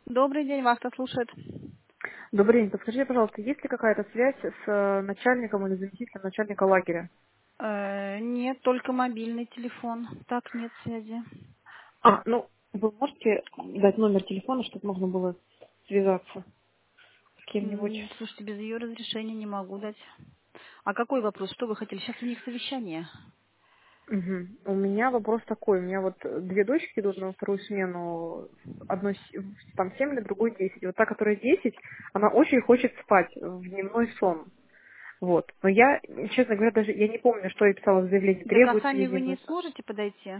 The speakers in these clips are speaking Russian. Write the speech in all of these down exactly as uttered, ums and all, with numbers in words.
Добрый день, вас кто слушает? Добрый день. Подскажите, пожалуйста, есть ли какая-то связь с э, начальником или заместителем начальника лагеря? Э, нет, только мобильный телефон. Так, нет связи. А, ну, вы можете дать номер телефона, чтобы можно было связаться с кем-нибудь? М, Слушайте, без ее разрешения не могу дать. А какой вопрос? Что вы хотели? Сейчас у них совещание. Мгм. У меня вопрос такой. У меня вот э, две дочки идут на вторую смену. Одной с- там семь лет, другой десять. И вот та, которая десять, она очень хочет спать в дневной сон. Вот. Но я, честно говоря, даже я не помню, что я писала в заявлении. Так, а Требуется ли сами вы дневной не сон? сможете подойти?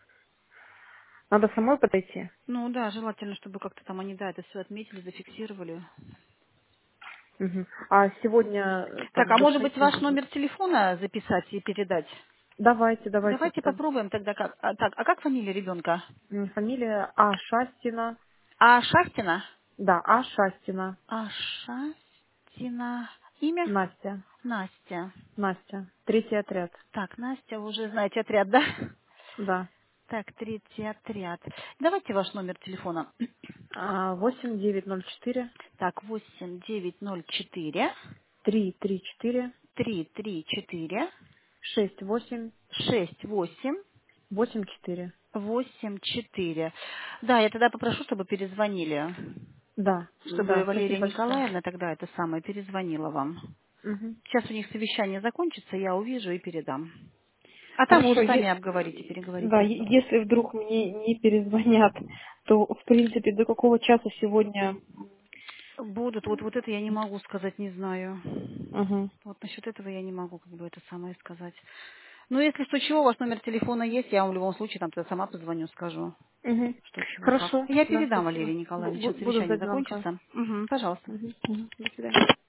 Надо самой подойти. Ну да, желательно, чтобы как-то там они, да, это все отметили, зафиксировали. Мгм. А сегодня э, Так, там а до может быть шести ваш можно? номер телефона записать и передать? Давайте, давайте. Давайте Это попробуем тогда как. А, так, а как фамилия ребенка? м, фамилия А. Шастина. А Шахтина? Да, А. Шастина. А Шахтина. Имя? Настя. Настя. Настя. Третий отряд. Так, Настя, вы уже знаете отряд, да? Да. Так, третий отряд. Давайте ваш номер телефона. А, восемь девять ноль четыре Так, восемь девять ноль четыре три три четыре три три четыре шесть восемь шесть восемь восемь четыре. восемь четыре. Да, я тогда попрошу, чтобы перезвонили. Да, Чтобы да, Валерия спасибо большое. Николаевна тогда это самое перезвонила вам. Мгм. Сейчас у них совещание закончится, я увижу и передам. А там вы Хорошо, уже сами е- обговорите, да, переговорите. е- если вдруг мне не перезвонят, то, в принципе, до какого часа сегодня? Будут, вот, вот это я не могу сказать, не знаю. Угу. Вот насчет этого я не могу как бы это самое сказать. Ну, если что, чего, у вас номер телефона есть, я вам в любом случае там тогда сама позвоню, скажу, Угу. что, чего, как. Хорошо, Я да, передам спасибо. Валерии Бу- Николаевне, бу- сейчас буду совещание ждать звонка. закончится. Угу, пожалуйста. Мгм, мгм. До свидания.